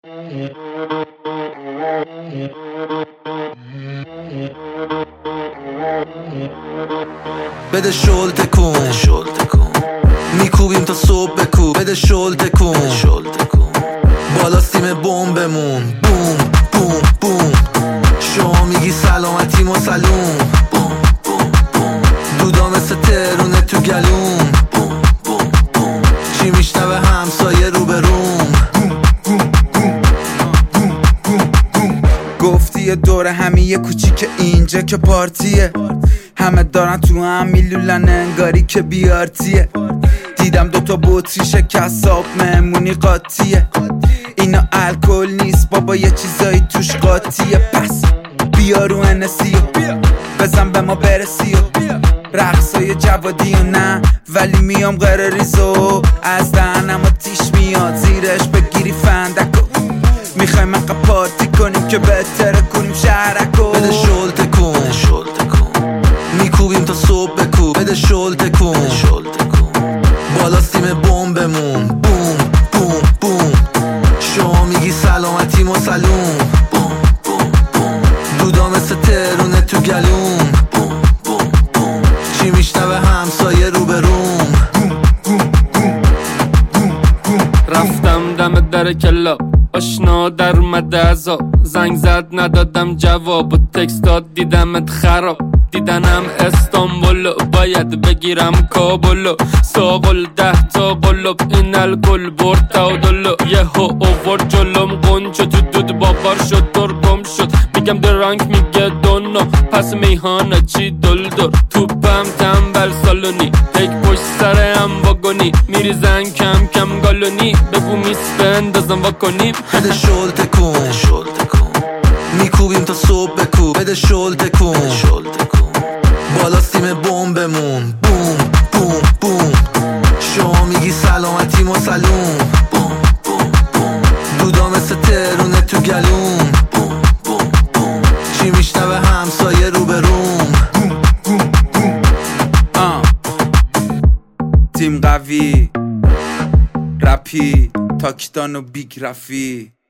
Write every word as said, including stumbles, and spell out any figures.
بده شل تکون میکوبیم تا صبح بکوب بده شل تکون بالا سیم بمبمون بوم بوم بوم شما میگی سلامتی مسلوم دودا مثل ترونه تو گلوم چی میشنوه همسایه رو به روم گفتی یه دوره همی یه کوچیک اینجا که پارتیه همه دارن تو هم میلولن انگاری که بیارتیه دیدم دوتا بطری شکست آب مهمونی قاطیه اینا الکل نیست بابا یه چیزایی توش قاطیه پس بیا رو انسی بزن به ما برسی رقصای جوادی و نه ولی میام غیر ریزو از دهنم آتیش میاد زیرش بگیری فندکو میخوایم مقا پارتی کنیم که بهتره کنیم شهرکو بده شل تکون میکوبیم تا صبح بکوب بده شل تکون بالا سیم بمبمون بوم بوم بوم شما میگی سلامتی مسلوم دودا مثل ترونه تو گلوم چی میشنوه همسایه رو به روم رفتم دم در کلا آشنا در اومده ازا زنگ زد ندادم جواب و تکست داد دیدمت خراب دیدنم استانبولو باید بگیرم کابلو ساقل ده تا قلب این الکل برد تعادلو یه ها اوور جلوم قنچ تو دود باور شد ترگم شد میگم درانک میگه دونو پس میهانه چی دلدر توپم تنبل سالونی یک پشت سرم واگونی میریزن کم کم گالونی بگو میس بندازم واکنیم بده شل تکون میکوبیم تا صبح بکوب بده شل تکون بالا سیم بمبمون بوم بوم بوم شما میگی سلامتی مسلوم دودا مثل ترونه تو گلوم چی میشنوه همسایه رو به روم تیم قوی رپی تاکتان و بیگ رفی